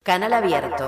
Canal Abierto.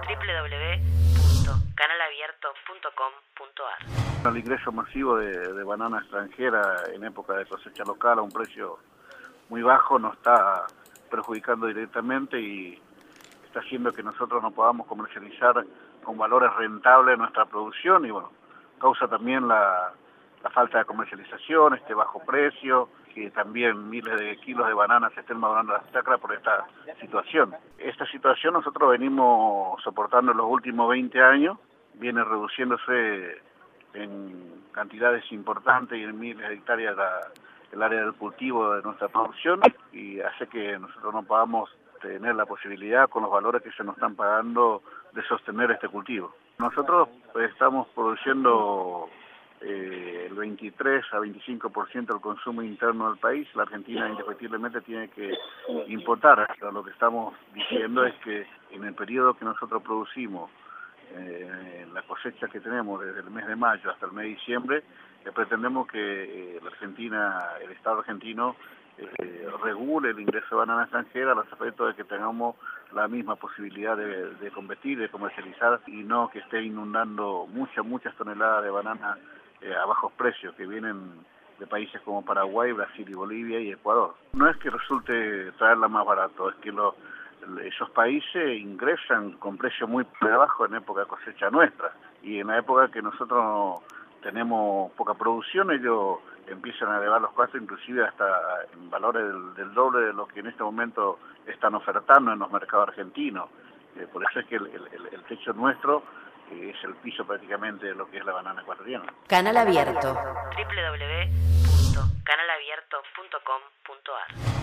www.canalabierto.com.ar. El ingreso masivo de banana extranjera en época de cosecha local a un precio muy bajo nos está perjudicando directamente y está haciendo que nosotros no podamos comercializar con valores rentables nuestra producción y bueno, causa también la falta de comercialización, este bajo precio, que también miles de kilos de bananas se estén madurando en las chacras por esta situación. Esta situación nosotros venimos soportando en los últimos 20 años, viene reduciéndose en cantidades importantes y en miles de hectáreas el área del cultivo de nuestra producción y hace que nosotros no podamos tener la posibilidad con los valores que se nos están pagando de sostener este cultivo. Nosotros estamos produciendo el 23 a 25% del consumo interno del país. La Argentina indefectiblemente tiene que importar. Pero lo que estamos diciendo es que en el periodo que nosotros producimos, la cosecha que tenemos desde el mes de mayo hasta el mes de diciembre, pretendemos que la Argentina, el Estado argentino, regule el ingreso de banana extranjera a los efectos de que tengamos la misma posibilidad de competir, de comercializar y no que esté inundando muchas toneladas de banana a bajos precios que vienen de países como Paraguay, Brasil y Bolivia y Ecuador. No es que resulte traerla más barato, es que esos países ingresan con precios muy por debajo en época de cosecha nuestra y en la época que nosotros tenemos poca producción ellos empiezan a elevar los costos inclusive hasta en valores del doble de lo que en este momento están ofertando en los mercados argentinos. Por eso es que el techo nuestro es el piso prácticamente de lo que es la banana ecuatoriana. Canal Abierto. www.canalabierto.com.ar